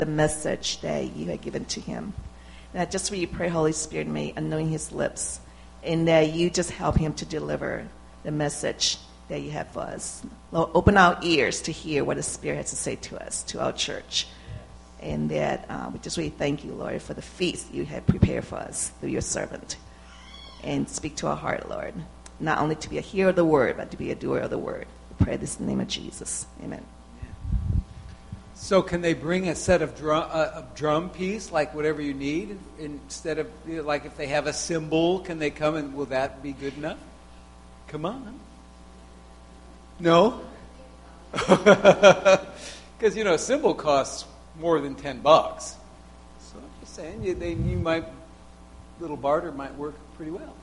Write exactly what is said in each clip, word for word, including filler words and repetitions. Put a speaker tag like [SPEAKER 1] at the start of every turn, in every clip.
[SPEAKER 1] the message that you had given to him. And I just really pray, Holy Spirit, may anoint his lips, and that you just help him to deliver the message that you have for us. Lord, open our ears to hear what the Spirit has to say to us, to our church. And that uh, we just really thank you, Lord, for the feast you have prepared for us through your servant. And speak to our heart, Lord, not only to be a hearer of the word, but to be a doer of the word. We pray this in the name of Jesus. Amen.
[SPEAKER 2] So can they bring a set of drum, uh, a drum piece, like whatever you need, instead of, you know, like if they have a cymbal, can they come and will that be good enough? Come on. No? Because, you know, a cymbal costs more than ten bucks. So I'm just saying, you, they, you might, little barter might work pretty well.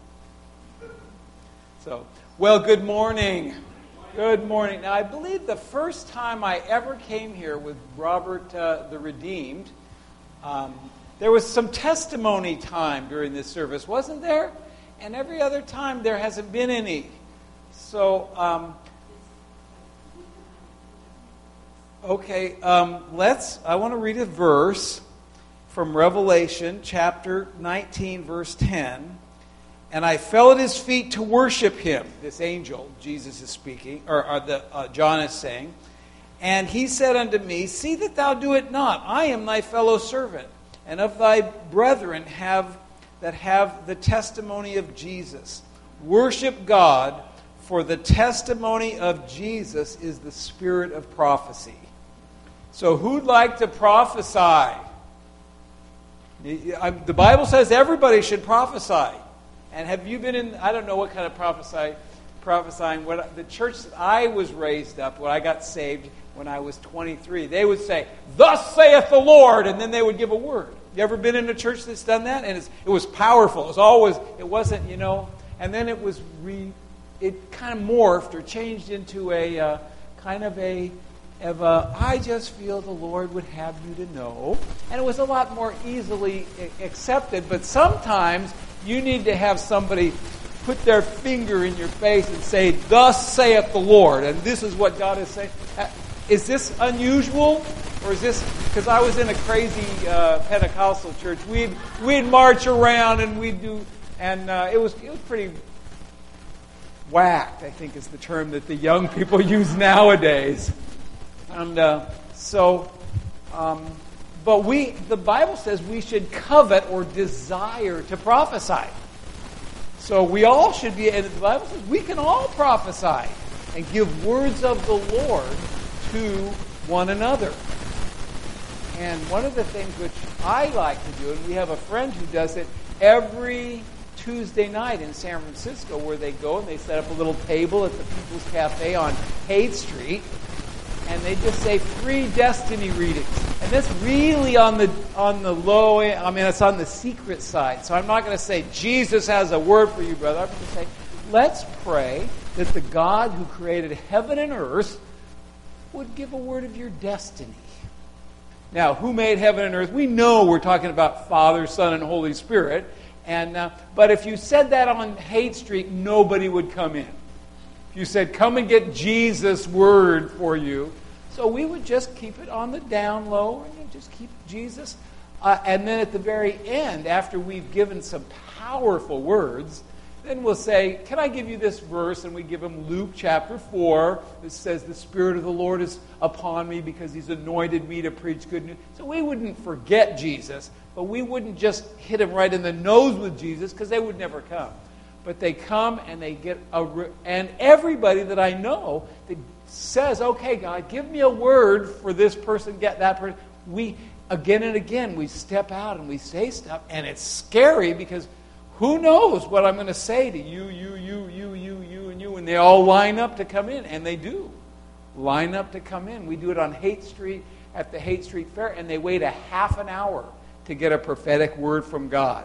[SPEAKER 2] So, well, good morning. Good morning. Now, I believe the first time I ever came here with Robert uh, the Redeemed, um, there was some testimony time during this service, wasn't there? And every other time there hasn't been any. So, um, okay, um, let's, I want to read a verse from Revelation chapter nineteen, verse ten. And I fell at his feet to worship him. This angel, Jesus is speaking, or, or the, uh, John is saying. And he said unto me, see that thou do it not. I am thy fellow servant, and of thy brethren have that have the testimony of Jesus. Worship God, for the testimony of Jesus is the spirit of prophecy. So who'd like to prophesy? The Bible says everybody should prophesy. And have you been in, I don't know what kind of prophesy, prophesying, what the church that I was raised up, when I got saved when I was twenty-three, they would say, thus saith the Lord, and then they would give a word. You ever been in a church that's done that? And it's, it was powerful. It was always, it wasn't, you know, and then it was, re, it kind of morphed or changed into a uh, kind of a, of a, I just feel the Lord would have you to know. And it was a lot more easily accepted, but sometimes you need to have somebody put their finger in your face and say, thus saith the Lord. And this is what God is saying. Is this unusual? Or is this, because I was in a crazy uh, Pentecostal church. We'd, we'd march around and we'd do, and uh, it was it was pretty whacked, I think is the term that the young people use nowadays. And uh, so, um, but we, the Bible says we should covet or desire to prophesy. So we all should be, and the Bible says we can all prophesy and give words of the Lord to one another. And one of the things which I like to do, and we have a friend who does it every Tuesday night in San Francisco, where they go and they set up a little table at the People's Cafe on Haight Street, and they just say free destiny readings. And that's really on the on the low end. I mean, it's on the secret side. So I'm not going to say, Jesus has a word for you, brother. I'm going to say, let's pray that the God who created heaven and earth would give a word of your destiny. Now, who made heaven and earth? We know we're talking about Father, Son, and Holy Spirit. And uh, but if you said that on Haight Street, nobody would come in. If you said, come and get Jesus' word for you. So we would just keep it on the down low, and just keep Jesus. Uh, and then at the very end, after we've given some powerful words, then we'll say, can I give you this verse? And we give them Luke chapter four. That says, the Spirit of the Lord is upon me because he's anointed me to preach good news. So we wouldn't forget Jesus, but we wouldn't just hit him right in the nose with Jesus, because they would never come. But they come and they get a, and everybody that I know that says, okay, God, give me a word for this person, get that person. We, again and again, we step out and we say stuff, and it's scary because who knows what I'm going to say to you, you, you, you, you, you, and you, and they all line up to come in, and they do line up to come in. We do it on Haight Street at the Haight Street Fair, and they wait a half an hour to get a prophetic word from God.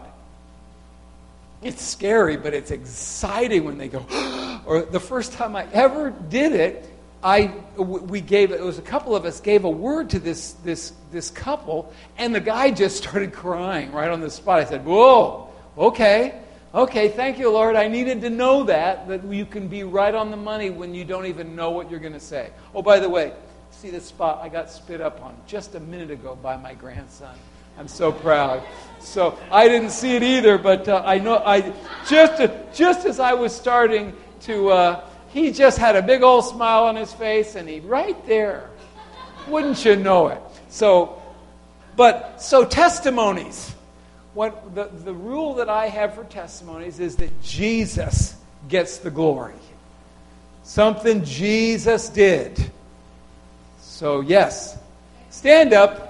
[SPEAKER 2] It's scary, but it's exciting when they go, or the first time I ever did it, I we gave it was a couple of us gave a word to this this this couple, and the guy just started crying right on the spot. I said, "Whoa, okay, okay, thank you, Lord. I needed to know that that you can be right on the money when you don't even know what you're going to say." Oh, by the way, see this spot? I got spit up on just a minute ago by my grandson. I'm so proud. So I didn't see it either, but uh, I know I just just as I was starting to, uh, he just had a big old smile on his face, and he right there, wouldn't you know it? So, but so testimonies. What the the rule that I have for testimonies is that Jesus gets the glory. Something Jesus did. So yes, stand up.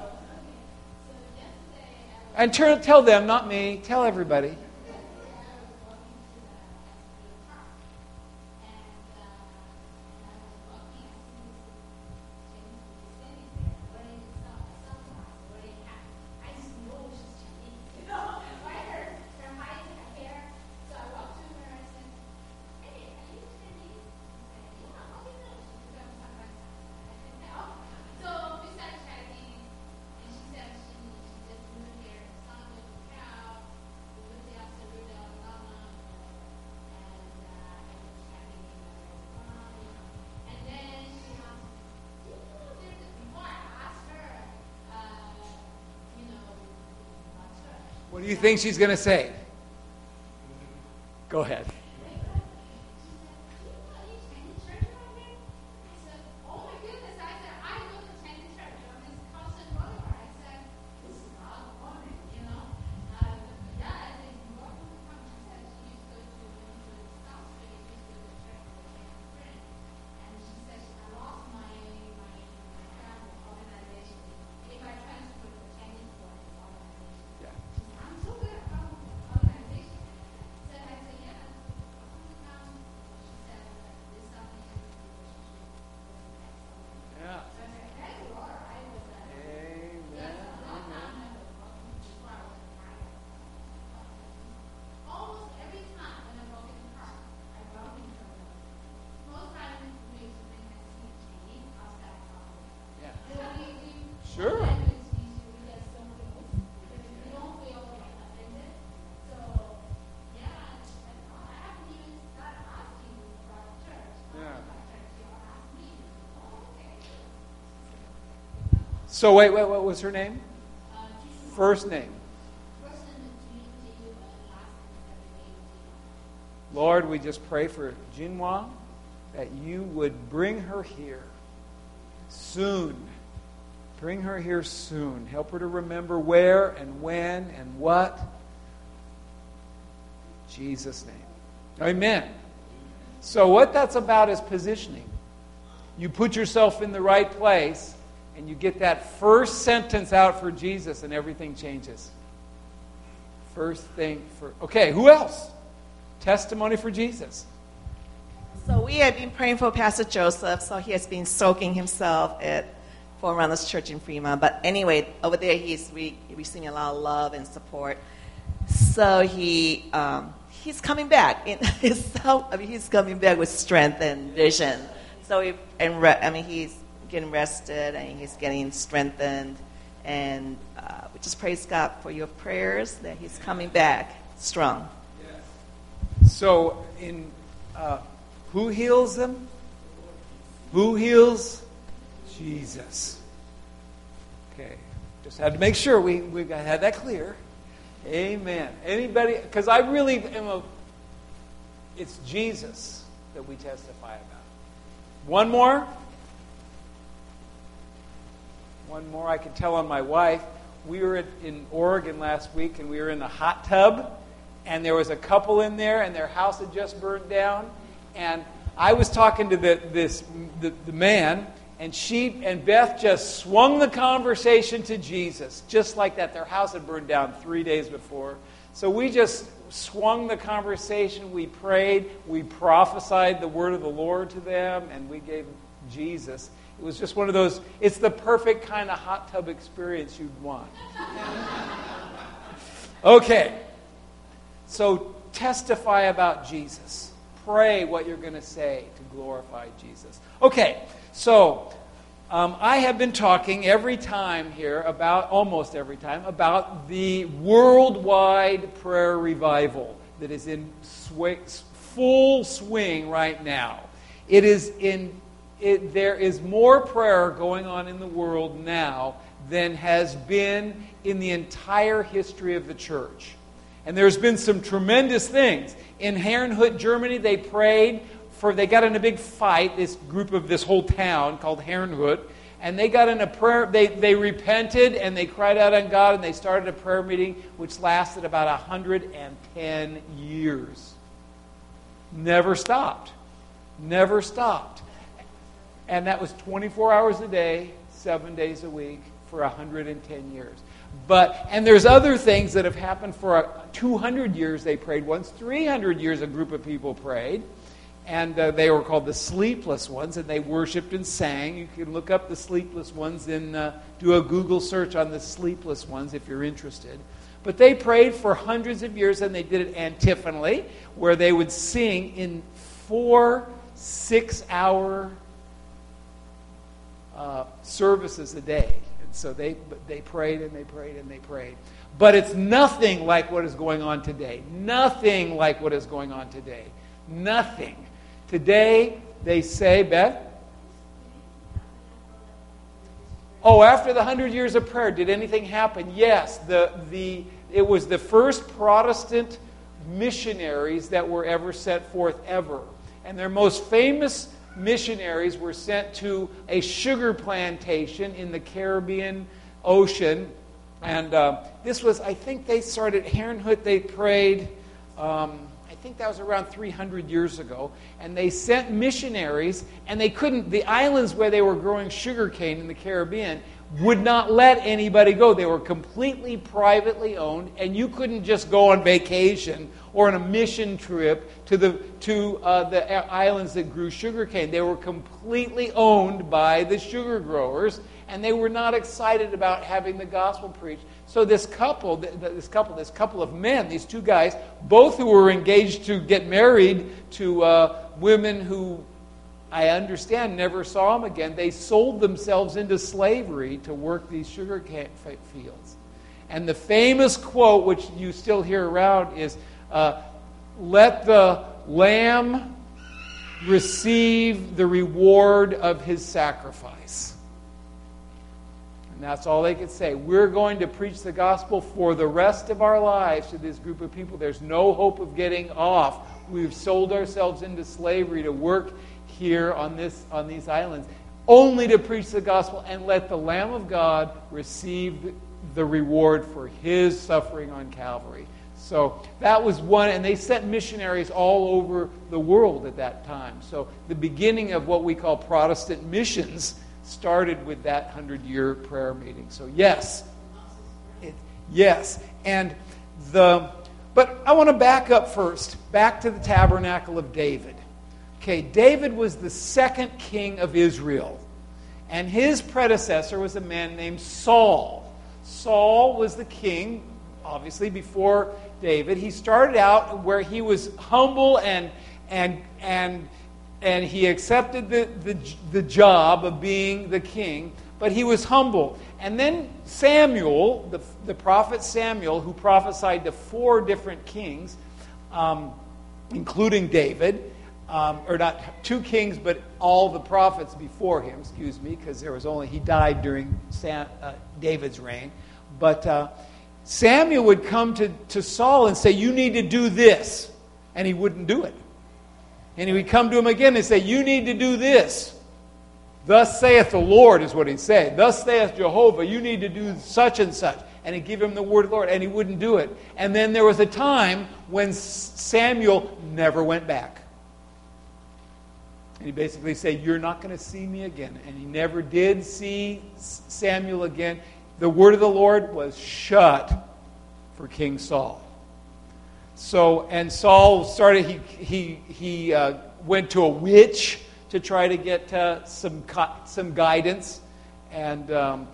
[SPEAKER 2] And turn, tell them, not me, tell everybody. What do you think she's going to say? Go ahead. Sure. So wait, wait, what was her name? First name. Lord, we just pray for Jinhua that you would bring her here soon. Bring her here soon. Help her to remember where and when and what. In Jesus' name. Amen. So what that's about is positioning. You put yourself in the right place and you get that first sentence out for Jesus and everything changes. First thing for... Okay, who else? Testimony for Jesus.
[SPEAKER 1] So we have been praying for Pastor Joseph, so he has been soaking himself at Four Runners Church in Fremont. But anyway, over there he's re- receiving a lot of love and support. So he um, he's coming back. In his self, I mean, he's coming back with strength and vision. So he, and re- I mean, he's getting rested and he's getting strengthened. And uh, we just praise God for your prayers that he's coming back strong.
[SPEAKER 2] Yes. So in uh, who heals them? Who heals? Jesus. Okay. Just had to make sure we, we had that clear. Amen. Anybody? Because I really am a... It's Jesus that we testify about. One more. One more. I could tell on my wife. We were at, in Oregon last week, and we were in the hot tub, and there was a couple in there, and their house had just burned down, and I was talking to the this the, the man. And she and Beth just swung the conversation to Jesus, just like that. Their house had burned down three days before. So we just swung the conversation. We prayed. We prophesied the word of the Lord to them, and we gave Jesus. It was just one of those, it's the perfect kind of hot tub experience you'd want. Okay. So testify about Jesus. Pray what you're going to say to glorify Jesus. Okay. So, um, I have been talking every time here about, almost every time, about the worldwide prayer revival that is in sw- full swing right now. It is in, it, there is more prayer going on in the world now than has been in the entire history of the church. And there's been some tremendous things. In Herrnhut, Germany, they prayed for, they got in a big fight, this group of this whole town called Herrnhut, and they got in a prayer, they, they repented and they cried out on God, and they started a prayer meeting which lasted about one hundred ten years. Never stopped. Never stopped. And that was twenty-four hours a day, seven days a week for one hundred ten years. But, and there's other things that have happened for two hundred years they prayed once. three hundred years a group of people prayed. And uh, they were called the Sleepless Ones, and they worshipped and sang. You can look up the Sleepless Ones and uh, do a Google search on the Sleepless Ones if you're interested. But they prayed for hundreds of years, and they did it antiphonally, where they would sing in four six-hour uh, services a day. And so they they prayed and they prayed and they prayed. But it's nothing like what is going on today. Nothing like what is going on today. Nothing. Today, they say, Beth? Oh, after the hundred years of prayer, did anything happen? Yes. The, the, it was the first Protestant missionaries that were ever sent forth, ever. And their most famous missionaries were sent to a sugar plantation in the Caribbean Ocean. And uh, this was, I think they started, Herrnhut, they prayed... Um, I think that was around three hundred years ago, and they sent missionaries, and they couldn't, the islands where they were growing sugarcane in the Caribbean would not let anybody go. They were completely privately owned, and you couldn't just go on vacation or on a mission trip to the to uh, the islands that grew sugarcane. They were completely owned by the sugar growers, and they were not excited about having the gospel preached. So this couple, this couple, this couple of men, these two guys, both who were engaged to get married to uh, women who, I understand, never saw them again. They sold themselves into slavery to work these sugar cane fields. And the famous quote, which you still hear around, is, uh, "Let the lamb receive the reward of his sacrifice." And that's all they could say. We're going to preach the gospel for the rest of our lives to this group of people. There's no hope of getting off. We've sold ourselves into slavery to work here on this on these islands, only to preach the gospel and let the Lamb of God receive the reward for his suffering on Calvary. So that was one, and they sent missionaries all over the world at that time. So the beginning of what we call Protestant missions started with that hundred-year prayer meeting. So yes, it, yes, and the. But I want to back up first, back to the tabernacle of David. Okay, David was the second king of Israel, and his predecessor was a man named Saul. Saul was the king, obviously, before David. He started out where he was humble and and and. And he accepted the, the, the job of being the king, but he was humble. And then Samuel, the, the prophet Samuel, who prophesied to four different kings, um, including David, um, or not two kings, but all the prophets before him, excuse me, because there was only, he died during Sam, uh, David's reign. But uh, Samuel would come to, to Saul and say, "You need to do this," and he wouldn't do it. And he would come to him again and say, "You need to do this. Thus saith the Lord," is what he'd say. "Thus saith Jehovah, you need to do such and such." And he'd give him the word of the Lord, and he wouldn't do it. And then there was a time when Samuel never went back. And he basically said, "You're not going to see me again." And he never did see Samuel again. The word of the Lord was shut for King Saul. So, and Saul started, he he he uh, went to a witch to try to get uh, some some guidance. And, um,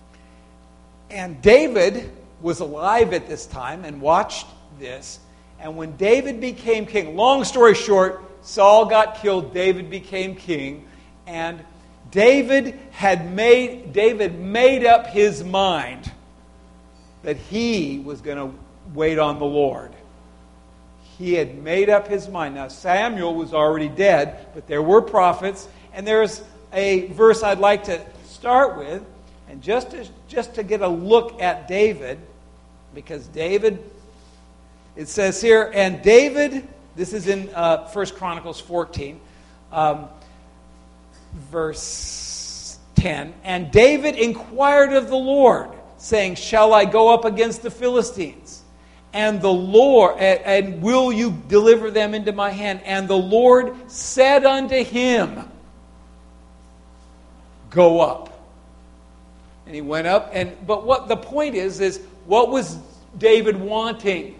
[SPEAKER 2] and David was alive at this time and watched this. And when David became king, long story short, Saul got killed, David became king. And David had made, David made up his mind that he was going to wait on the Lord. He had made up his mind. Now, Samuel was already dead, but there were prophets, and there's a verse I'd like to start with, and just to, just to get a look at David, because David, it says here, and David, this is in uh, First Chronicles fourteen, um, verse ten, and David inquired of the Lord, saying, shall I go up against the Philistines? And the Lord, and, and will you deliver them into my hand? And the Lord said unto him, go up. And he went up, and but what the point is, is what was David wanting?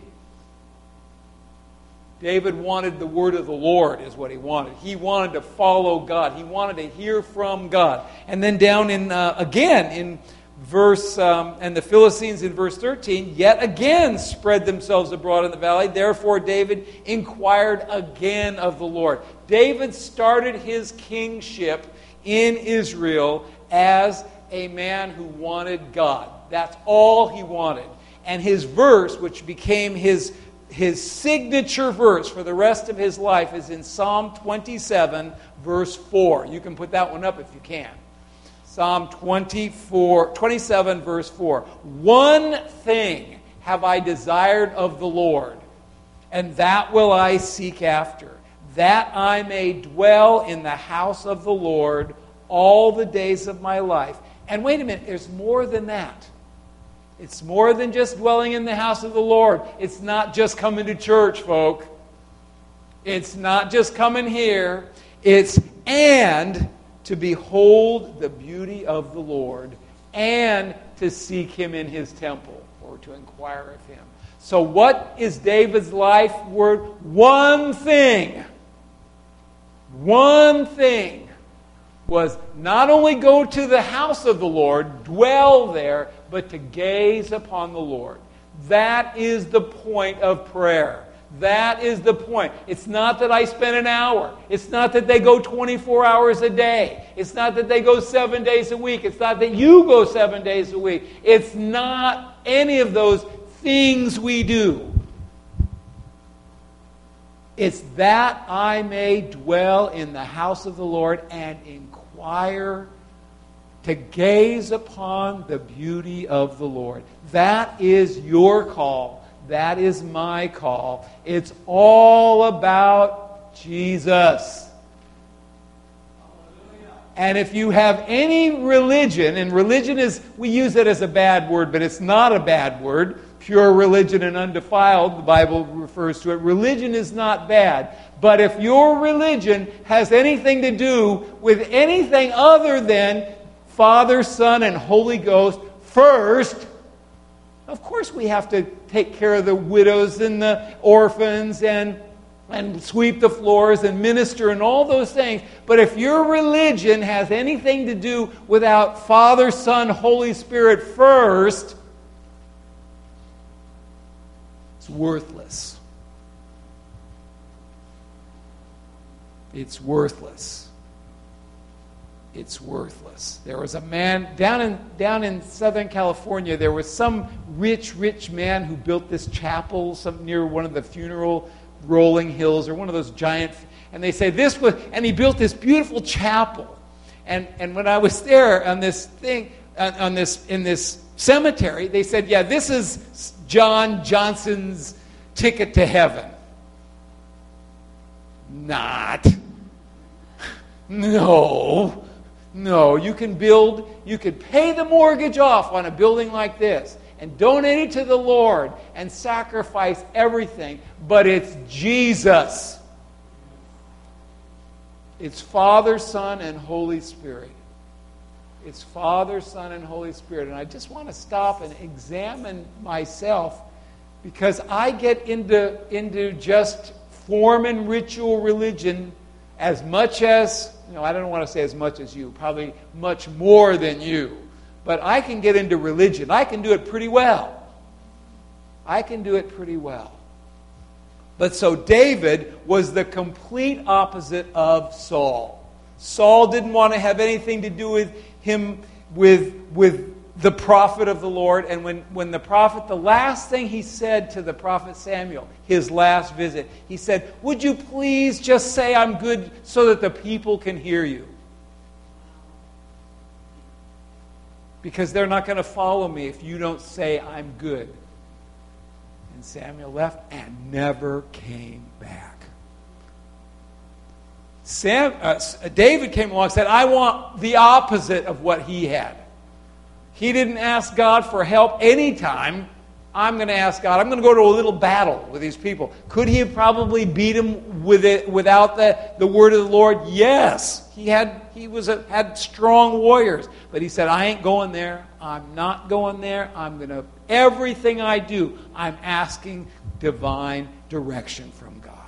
[SPEAKER 2] David wanted the word of the Lord, is what he wanted. He wanted to follow God. He wanted to hear from God. And then down in, uh, again, in verse, um, and the Philistines in verse thirteen, yet again spread themselves abroad in the valley. Therefore David inquired again of the Lord. David started his kingship in Israel as a man who wanted God. That's all he wanted. And his verse, which became his His signature verse for the rest of his life, is in Psalm twenty-seven, verse four. You can put that one up if you can. Psalm twenty-four, twenty-seven, verse four. One thing have I desired of the Lord, and that will I seek after, that I may dwell in the house of the Lord all the days of my life. And wait a minute, there's more than that. It's more than just dwelling in the house of the Lord. It's not just coming to church, folk. It's not just coming here. It's and to behold the beauty of the Lord and to seek Him in His temple, or to inquire of Him. So what is David's life word? One thing. One thing was not only go to the house of the Lord, dwell there, but to gaze upon the Lord. That is the point of prayer. That is the point. It's not that I spend an hour. It's not that they go twenty-four hours a day. It's not that they go seven days a week. It's not that you go seven days a week. It's not any of those things we do. It's that I may dwell in the house of the Lord and inquire, to gaze upon the beauty of the Lord. That is your call. That is my call. It's all about Jesus. And if you have any religion, and religion is, we use it as a bad word, but it's not a bad word. Pure religion and undefiled, the Bible refers to it. Religion is not bad. But if your religion has anything to do with anything other than Father, Son, and Holy Ghost first, of course we have to take care of the widows and the orphans and, and sweep the floors and minister and all those things. But if your religion has anything to do without Father, Son, Holy Spirit first, it's worthless. It's worthless. It's worthless. There was a man down in down in Southern California. There was some rich, rich man who built this chapel some near one of the funeral rolling hills, or one of those giant. And they say this was, and he built this beautiful chapel. And and when I was there on this thing, on, on this in this cemetery, they said, "Yeah, this is John Johnson's ticket to heaven." Not. No. No, you can build, you could pay the mortgage off on a building like this and donate it to the Lord and sacrifice everything, but it's Jesus. It's Father, Son, and Holy Spirit. It's Father, Son, and Holy Spirit. And I just want to stop and examine myself, because I get into, into just form and ritual religion as much as, you know, I don't want to say as much as you, probably much more than you. But I can get into religion. I can do it pretty well. I can do it pretty well. But so David was the complete opposite of Saul. Saul didn't want to have anything to do with him, with, with the prophet of the Lord. And when, when the prophet, the last thing he said to the prophet Samuel, his last visit, he said, "Would you please just say I'm good so that the people can hear you?" because they're not going to follow me if you don't say I'm good. And Samuel left and never came back. Sam, uh, David came along and said, I want the opposite of what he had. He didn't ask God for help anytime. I'm going to ask God. I'm going to go to a little battle with these people. Could he have probably beat him with it without the, the word of the Lord? Yes. He had he was a, had strong warriors. But he said, I ain't going there. I'm not going there. I'm going to, everything I do, I'm asking divine direction from God.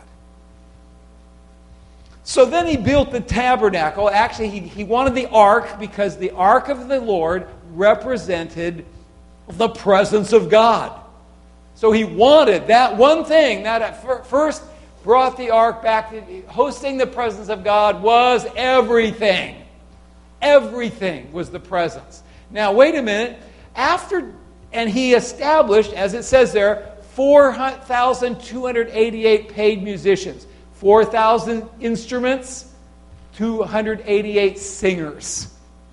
[SPEAKER 2] So then he built the tabernacle. Actually, he, he wanted the ark because the ark of the Lord represented the presence of God. So he wanted that one thing that at first brought the ark back. Hosting the presence of God was everything. Everything was the presence. Now, wait a minute. After, and he established, as it says there, four thousand two hundred eighty-eight paid musicians, four thousand instruments, two hundred eighty-eight singers.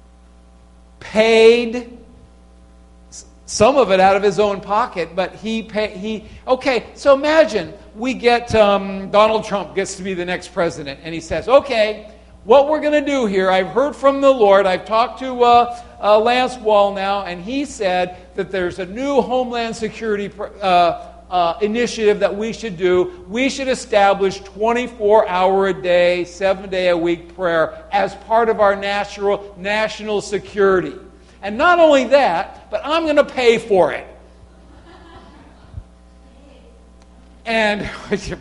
[SPEAKER 2] Paid, some of it out of his own pocket, but he pay, he okay. So imagine we get um, Donald Trump gets to be the next president, and he says, "Okay, what we're going to do here? I've heard from the Lord. I've talked to uh, uh, Lance Wall now, and he said that there's a new Homeland Security uh, uh, initiative that we should do. We should establish twenty-four hour a day, seven day a week prayer as part of our national national security." And not only that, but I'm going to pay for it. And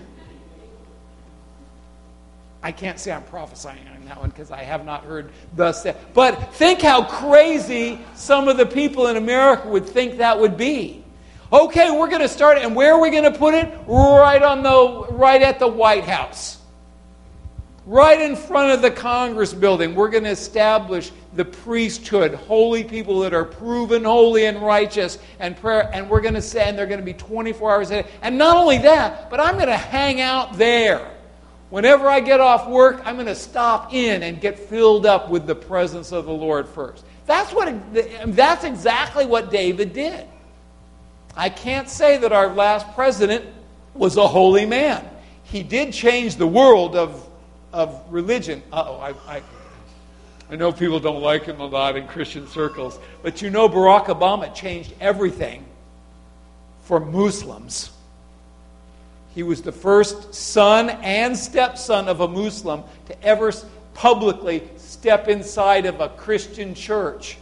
[SPEAKER 2] I can't say I'm prophesying on that one because I have not heard thus said. But think how crazy some of the people in America would think that would be. Okay, we're going to start, and where are we going to put it? Right on the right at the White House. Right in front of the Congress building, we're going to establish the priesthood, holy people that are proven holy and righteous, and prayer. And we're going to say, and they're going to be twenty-four hours a day. And not only that, but I'm going to hang out there. Whenever I get off work, I'm going to stop in and get filled up with the presence of the Lord first. That's what. That's exactly what David did. I can't say that our last president was a holy man. He did change the world of of religion. Uh-oh, I, I, I know people don't like him a lot in Christian circles, but you know Barack Obama changed everything for Muslims. He was the first son and stepson of a Muslim to ever publicly step inside of a Christian church.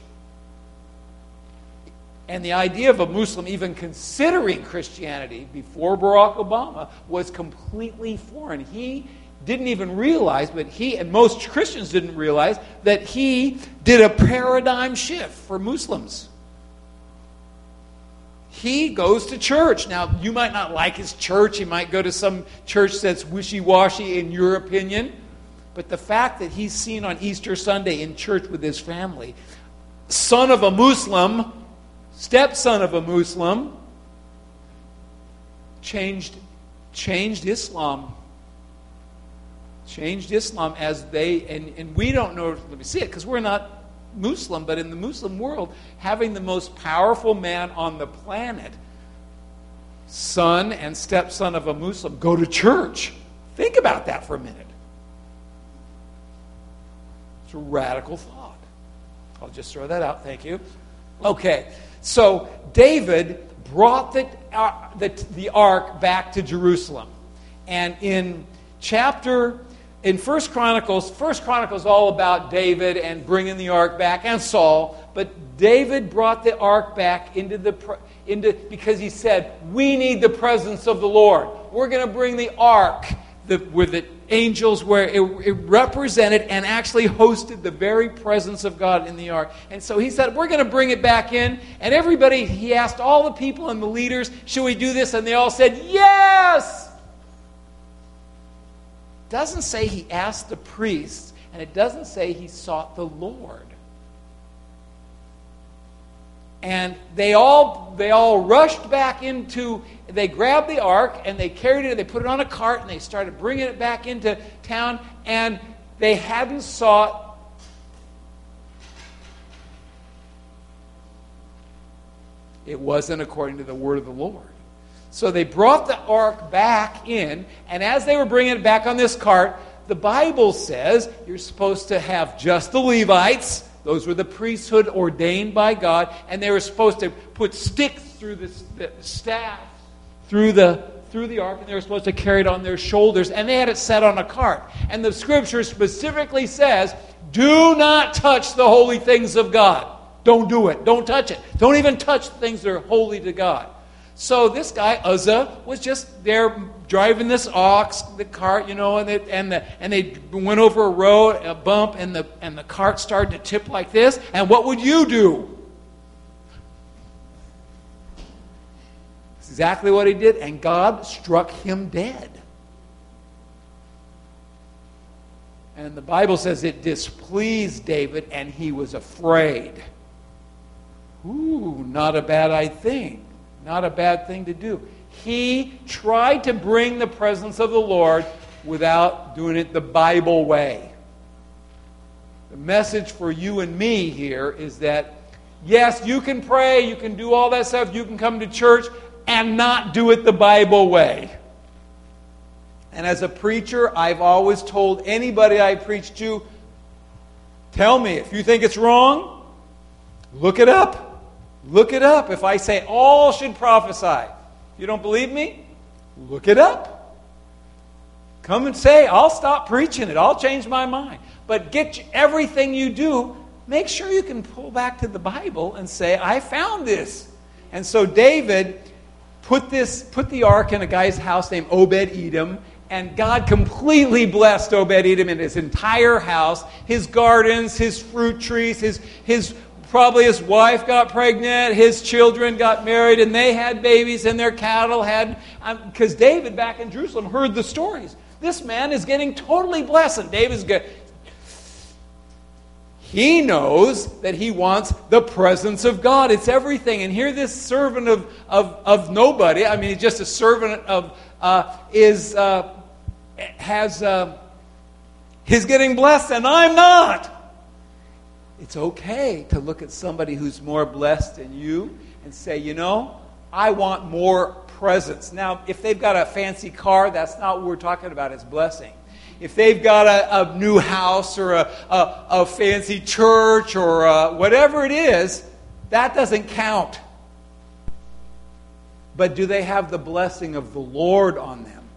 [SPEAKER 2] And the idea of a Muslim even considering Christianity before Barack Obama was completely foreign. He didn't even realize, but he, and most Christians didn't realize, that he did a paradigm shift for Muslims. He goes to church. Now, you might not like his church. You might go to some church that's wishy-washy in your opinion. But the fact that he's seen on Easter Sunday in church with his family, son of a Muslim, stepson of a Muslim, changed, changed Islam. Changed Islam as they, and, and we don't know, let me see it, because we're not Muslim, but in the Muslim world, having the most powerful man on the planet, son and stepson of a Muslim, go to church. Think about that for a minute. It's a radical thought. I'll just throw that out, thank you. Okay, so David brought the, uh, the, the ark back to Jerusalem. And in chapter... In First Chronicles, First Chronicles is all about David and bringing the ark back, and Saul. But David brought the ark back into the into because he said, "We need the presence of the Lord. We're going to bring the ark, the, where the angels were. It, it represented and actually hosted the very presence of God in the ark." And so he said, "We're going to bring it back in." And everybody, he asked all the people and the leaders, "Should we do this?" And they all said, "Yes." Doesn't say he asked the priests, and it doesn't say he sought the Lord. And they all they all rushed back into, they grabbed the ark and they carried it, they put it on a cart and they started bringing it back into town, and they hadn't sought It wasn't according to the word of the Lord. So they brought the ark back in, and as they were bringing it back on this cart, the Bible says you're supposed to have just the Levites. Those were the priesthood ordained by God, and they were supposed to put sticks through the, the staff through the through the ark, and they were supposed to carry it on their shoulders, and they had it set on a cart. And the Scripture specifically says, do not touch the holy things of God. Don't do it. Don't touch it. Don't even touch the things that are holy to God. So this guy, Uzzah, was just there driving this ox, the cart, you know, and they, and, the, and they went over a road, a bump, and the, and the cart started to tip like this. And what would you do? That's exactly what he did, and God struck him dead. And the Bible says it displeased David, and he was afraid. Ooh, not a bad thing. Not a bad thing to do. He tried to bring the presence of the Lord without doing it the Bible way. The message for you and me here is that, yes, you can pray, you can do all that stuff, you can come to church and not do it the Bible way. And as a preacher, I've always told anybody I preach to, tell me, if you think it's wrong, look it up. Look it up. If I say all should prophesy, you don't believe me? Look it up. Come and say, I'll stop preaching it. I'll change my mind. But get everything you do, make sure you can pull back to the Bible and say, I found this. And so David put this, put the ark in a guy's house named Obed-Edom, and God completely blessed Obed-Edom in his entire house, his gardens, his fruit trees, his his probably his wife got pregnant, his children got married, and they had babies, and their cattle had... Because um, David back in Jerusalem heard the stories. This man is getting totally blessed, and David's good. He knows that he wants the presence of God. It's everything. And here this servant of, of, of nobody, I mean, he's just a servant of... Uh, is uh, has... Uh, he's getting blessed, and I'm not. It's okay to look at somebody who's more blessed than you and say, you know, I want more presence. Now, if they've got a fancy car, that's not what we're talking about as blessing. If they've got a, a new house or a, a, a fancy church or a, whatever it is, that doesn't count. But do they have the blessing of the Lord on them?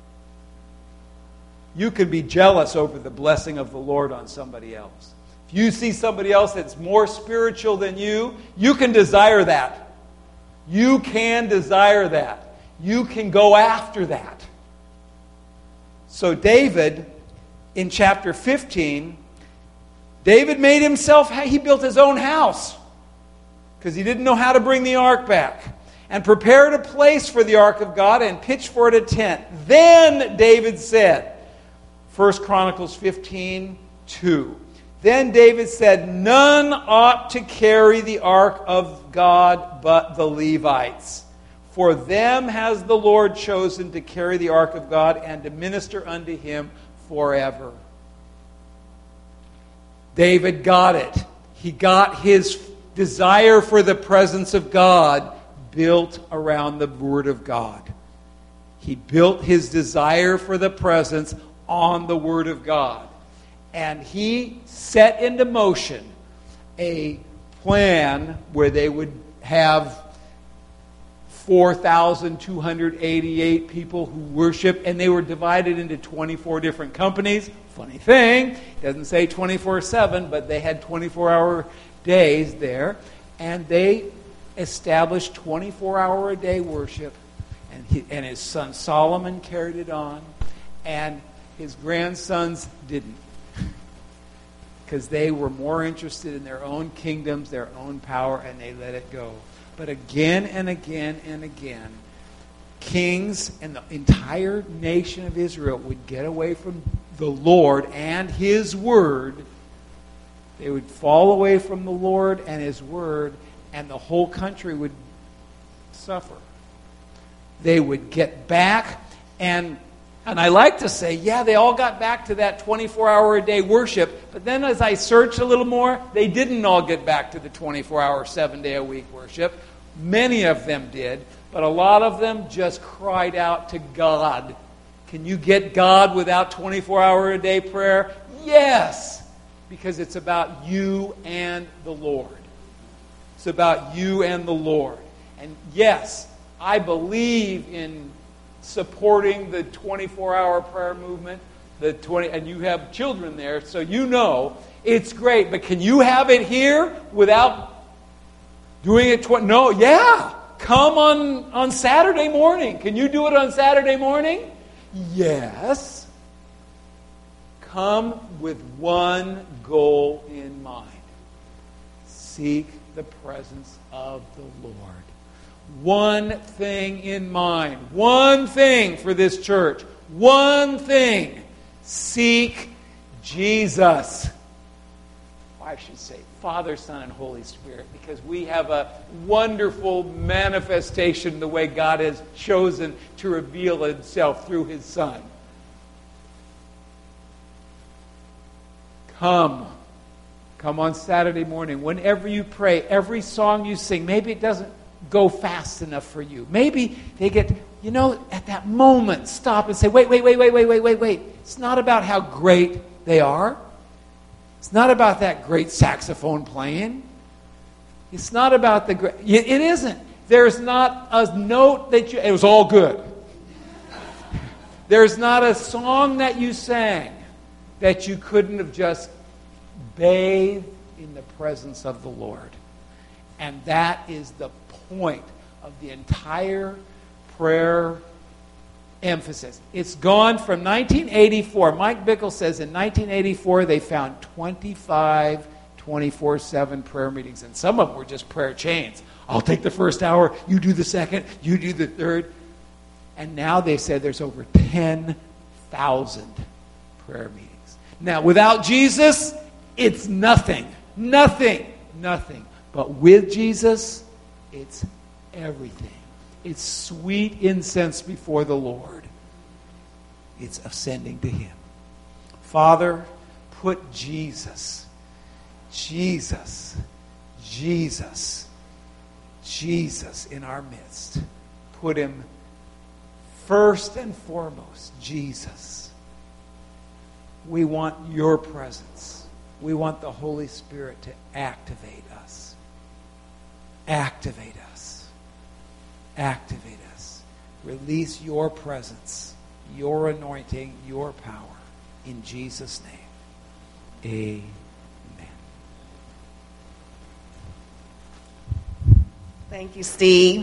[SPEAKER 2] You can be jealous over the blessing of the Lord on somebody else. You see somebody else that's more spiritual than you, you can desire that. You can desire that. You can go after that. So David, in chapter fifteen, David made himself, he built his own house because he didn't know how to bring the ark back, and prepared a place for the ark of God and pitched for it a tent. Then David said, First Chronicles fifteen two, then David said, none ought to carry the ark of God but the Levites. For them has the Lord chosen to carry the ark of God and to minister unto him forever. David got it. He got his desire for the presence of God built around the Word of God. He built his desire for the presence on the Word of God. And he set into motion a plan where they would have four thousand two hundred eighty-eight people who worship, and they were divided into twenty-four different companies. Funny thing, it doesn't say twenty-four seven, but they had twenty-four hour days there, and they established twenty-four hour a day worship, and, he, and his son Solomon carried it on, and his grandsons didn't. Because they were more interested in their own kingdoms, their own power, and they let it go. But again and again and again, kings and the entire nation of Israel would get away from the Lord and His Word. They would fall away from the Lord and His Word, and the whole country would suffer. They would get back, and And I like to say, yeah, they all got back to that twenty-four hour a day worship. But then as I searched a little more, they didn't all get back to the twenty-four hour, seven day a week worship. Many of them did, but a lot of them just cried out to God. Can you get God without twenty-four hour a day prayer? Yes, because it's about you and the Lord. It's about you and the Lord. And yes, I believe in supporting the twenty-four hour prayer movement. The twenty, and you have children there, so you know it's great. But can you have it here without doing it? Tw- no, yeah. Come on on Saturday morning. Can you do it on Saturday morning? Yes. Come with one goal in mind. Seek the presence of the Lord. One thing in mind. One thing for this church. One thing. Seek Jesus. I should say Father, Son, and Holy Spirit, because we have a wonderful manifestation the way God has chosen to reveal Himself through His Son. Come. Come on Saturday morning. Whenever you pray, every song you sing, maybe it doesn't go fast enough for you. Maybe they get, you know, at that moment, stop and say, wait, wait, wait, wait, wait, wait, wait, wait. It's not about how great they are. It's not about that great saxophone playing. It's not about the great... It isn't. There's not a note that you... It was all good. There's not a song that you sang that you couldn't have just bathed in the presence of the Lord. And that is the point of the entire prayer emphasis. It's gone from nineteen eighty-four. Mike Bickle says in nineteen eighty-four they found twenty-five twenty-four seven prayer meetings. And some of them were just prayer chains. I'll take the first hour, you do the second, you do the third. And now they said there's over ten thousand prayer meetings. Now, without Jesus, it's nothing. Nothing. Nothing. But with Jesus, it's everything. It's sweet incense before the Lord. It's ascending to Him. Father, put Jesus, Jesus, Jesus, Jesus in our midst. Put Him first and foremost, Jesus. We want your presence. We want the Holy Spirit to activate us. Activate us. Activate us. Release your presence, your anointing, your power. In Jesus' name, amen.
[SPEAKER 1] Thank you, Steve.